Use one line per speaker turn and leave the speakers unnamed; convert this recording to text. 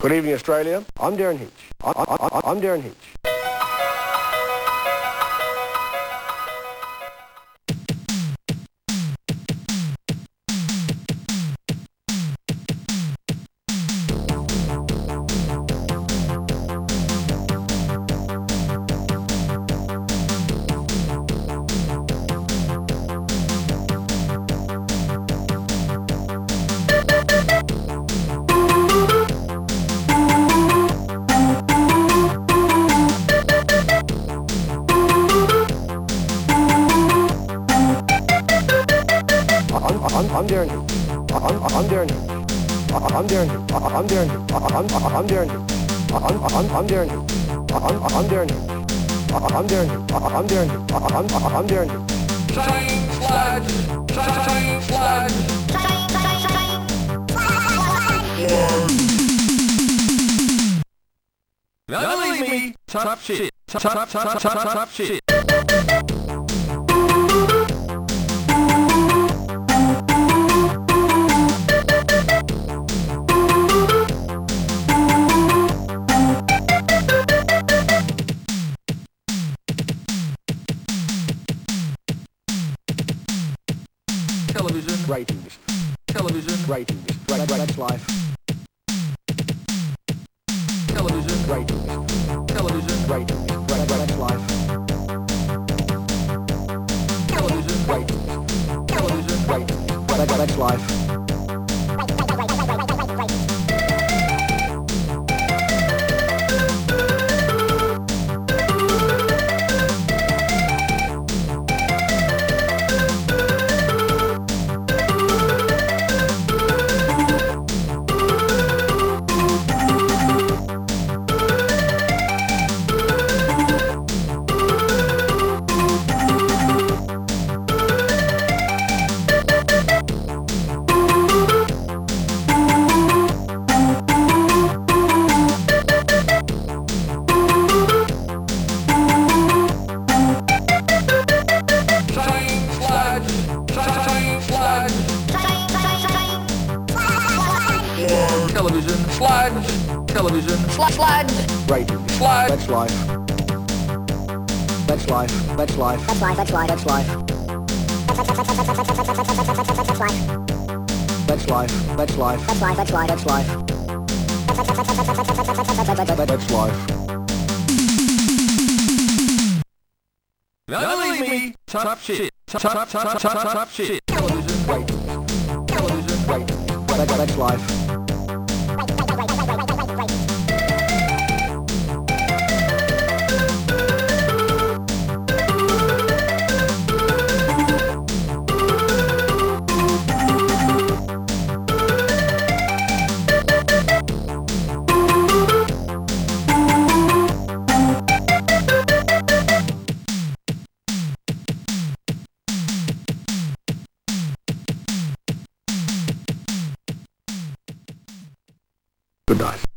Good evening, Australia. I'm Darren Hinch. I'm Darren Hinch. I'm Darren Hinch. I'm Darren Hinch. I'm Darren Hinch. I'm Darren Hinch. I'm Darren Hinch. I'm Darren Hinch. I'm Darren Hinch. I'm Darren Hinch. I'm Darren Hinch. I'm Darren Hinch.
Shine flag, shine flag, Don't leave me, top shit, top shit. Television
Ratings.
Television
Ratings. That's life.
Television
Ratings.
Television
Ratings. That's life.
Television
Ratings.
Television
Ratings. That's life. Television sludge. Television sludge. Ratings.
Sludge.
That's life. That's life. That's life.
That's life. That's life.
That's life.
That's life.
That's life.
That's life. That's life.
That's life. That's life.
Don't leave me. Top shit. Top shit. Television.
Ratings.
Television.
Ratings. That's life. Good night.